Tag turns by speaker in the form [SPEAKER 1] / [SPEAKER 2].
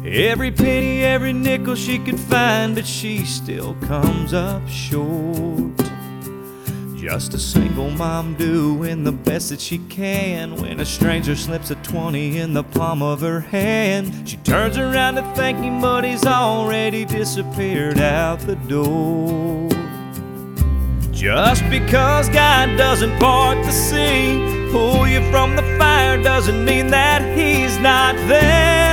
[SPEAKER 1] Every penny, every nickel she could find, but she still comes up short. Just a single mom doing the best that she can when a stranger slips a 20 in the palm of her hand. She turns around to thank him, but he's already disappeared out the door. Just because God doesn't part the sea, pull you from the fire, doesn't mean that He's not there.